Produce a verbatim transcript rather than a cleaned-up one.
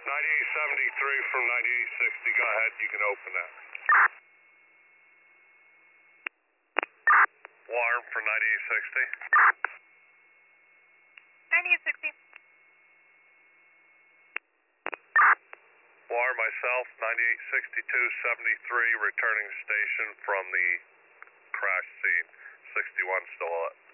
ninety-eight seventy-three from ninety-eight sixty, go ahead, you can open that. Alarm for ninety-eight sixty. ninety-eight sixty. Alarm myself, ninety-eight sixty-two seventy-three, returning station from the crash scene. sixty-one still up.